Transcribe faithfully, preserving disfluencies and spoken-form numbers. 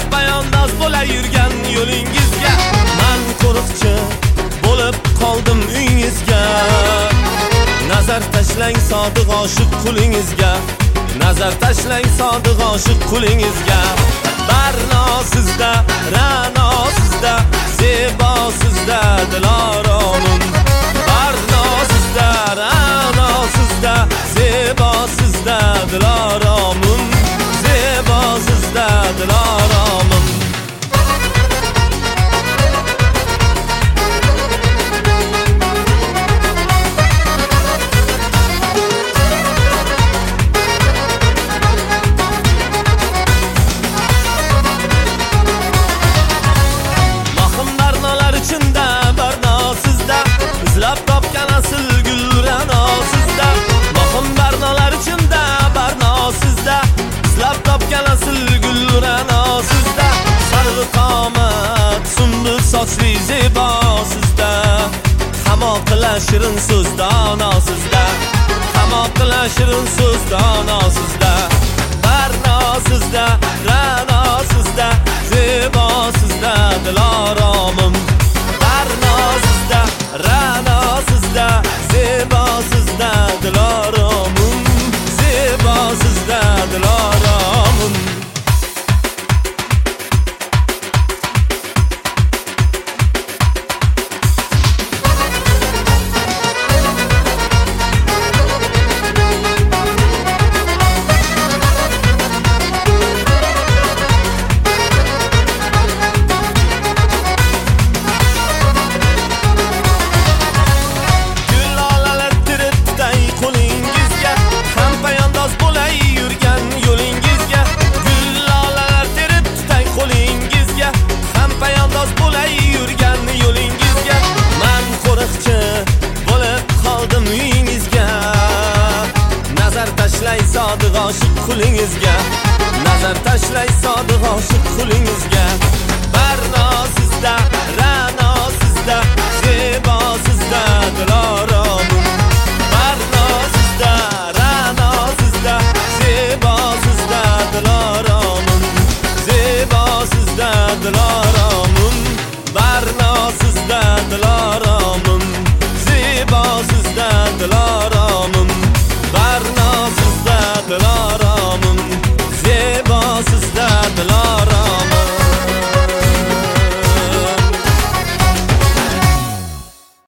bayondoz bo'la yurgan yo'lingizga men qo'riqchi bo'lib qoldim uyingizga. Nazar tashlang sodiq oshiq qulingizga, nazar tashlang sodiq oshiq qulingizga. Barno sizda, ra'no sizda, zebo sizda Diloronum. Barno sizda, ra'no sizda, zebo sizda Diloromum. Zebo sizda Diloromum. Izlab topgan asl gul ra'no sizda. Mo'min barnolar ichimda barno sizda. Izlab topgan asl gul ra'no sizda. Sarg'i qomat, sunbul sochli zebo sizda. Qamoq qila shirin so'z dono sizda. Qamoq qila shirin so'z dono sizda. Barno sizda,